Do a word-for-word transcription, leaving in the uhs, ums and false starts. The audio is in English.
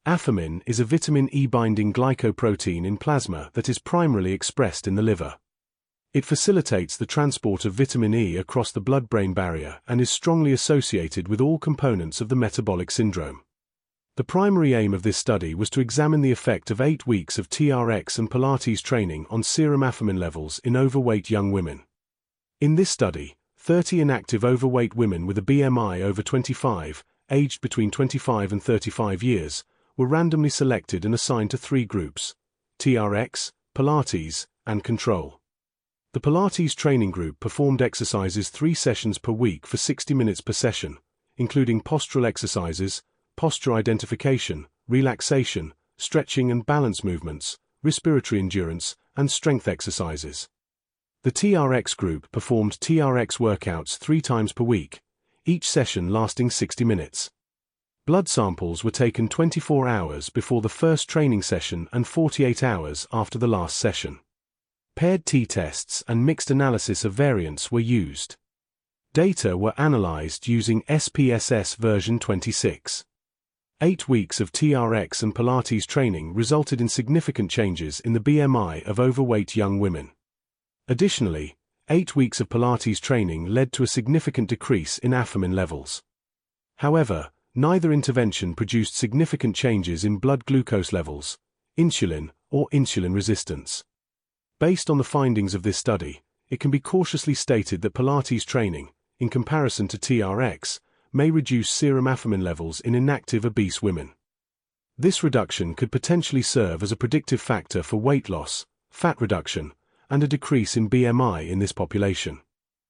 Aphamin is a vitamin E-binding glycoprotein in plasma that is primarily expressed in the liver. It facilitates the transport of vitamin E across the blood-brain barrier and is strongly associated with all components of the metabolic syndrome. The primary aim of this study was to examine the effect of eight weeks of T R X and Pilates training on serum aphamin levels in overweight young women. In this study, thirty inactive overweight women with a B M I over twenty-five, aged between twenty-five and thirty-five years, were randomly selected and assigned to three groups: T R X, Pilates, and control. The Pilates training group performed exercises three sessions per week for sixty minutes per session, including postural exercises, posture identification, relaxation, stretching and balance movements, respiratory endurance, and strength exercises. The T R X group performed T R X workouts three times per week, each session lasting sixty minutes. Blood samples were taken twenty-four hours before the first training session and forty-eight hours after the last session. Paired t-tests and mixed analysis of variance were used. Data were analyzed using S P S S version twenty-six. Eight weeks of T R X and Pilates training resulted in significant changes in the B M I of overweight young women. Additionally, eight weeks of Pilates training led to a significant decrease in aphamin levels. However, neither intervention produced significant changes in blood glucose levels, insulin, or insulin resistance. Based on the findings of this study, it can be cautiously stated that Pilates training, in comparison to T R X, may reduce serum aphamin levels in inactive obese women. This reduction could potentially serve as a predictive factor for weight loss, fat reduction, and a decrease in B M I in this population.